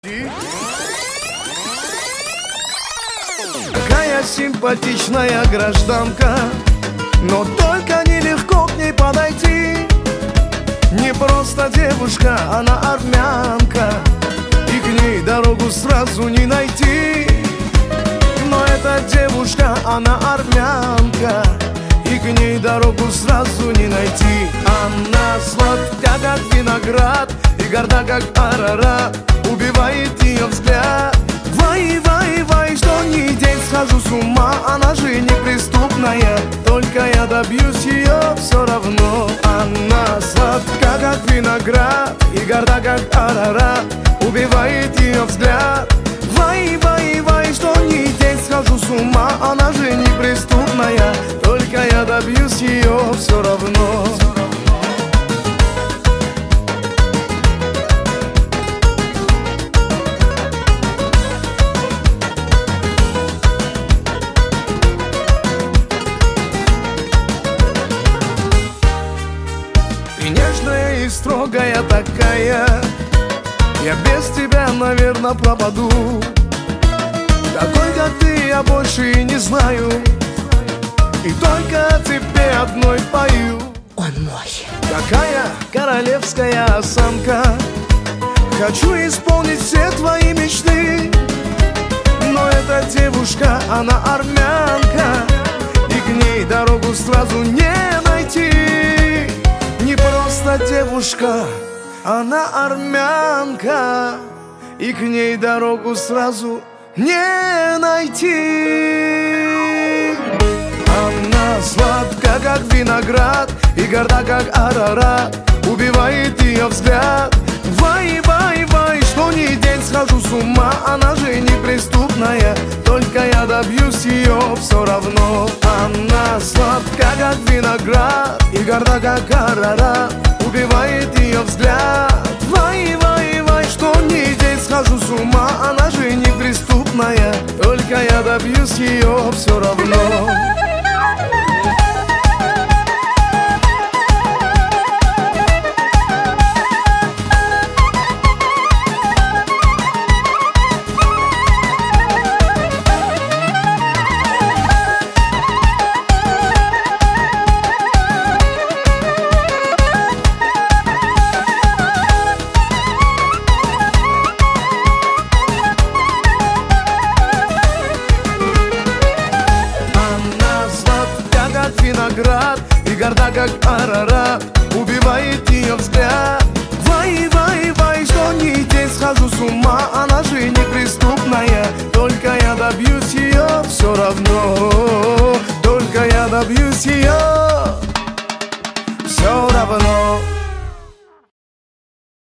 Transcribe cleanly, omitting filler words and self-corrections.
Какая симпатичная гражданка, но только нелегко к ней подойти. Не просто девушка, она армянка, и к ней дорогу сразу не найти. Но эта девушка, она армянка, и к ней дорогу сразу не найти. Она сладка, как виноград, и горда, как Арарат. Убивает ее взгляд. Вай, вай, вай, что ни день схожу с ума. Она же неприступная, только я добьюсь ее все равно. Она сладка, как виноград, и горда, как Арарат. Убивает ее взгляд. Вай, вай, вай, что ни день схожу с ума. Она же неприступная, только я добьюсь ее все равно. Ты нежная и строгая такая, я без тебя, наверное, пропаду. Такой, как ты, я больше и не знаю, и только о тебе одной пою. Он мой. Какая королевская осанка, хочу исполнить все твои мечты. Но эта девушка, она армянка, и к ней дорогу сразу не найти. Не просто девушка, она армянка, и к ней дорогу сразу не найти. Она сладка, как виноград, и горда, как Арарат. Убивает ее взгляд. Вай, вай, вай, что ни день схожу с ума. Она же неприступная, только я добьюсь ее все равно. Она сладка, как виноград, и горда, как Арарат. Убивает ее взгляд. Вай, вай, вай, что ни день схожу с ума. Она же неприступная, только я добьюсь ее все равно. Виноград, и горда, как Арарат. Убивает ее взгляд. Вай, вай, вай, что ни день схожу с ума. Она же неприступная, только я добьюсь ее все равно. Только я добьюсь ее